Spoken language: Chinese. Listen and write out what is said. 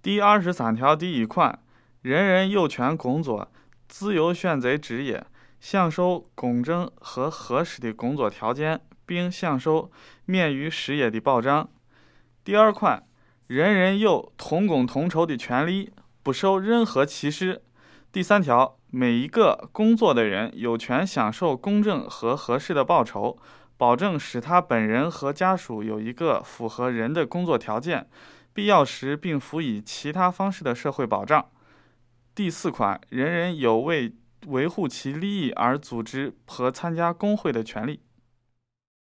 第23条第1款，人人有权工作，自由选择职业，享受公正和合适的工作条件，并享受免于失业的保障。第2款，人人有同工同酬的权利，不受任何歧视。第3条，每一个工作的人有权享受公正和合适的报酬，保证使他本人和家属有一个符合人的工作条件，必要时并辅以其他方式的社会保障。第4款，人人有为维护其利益而组织和参加工会的权利。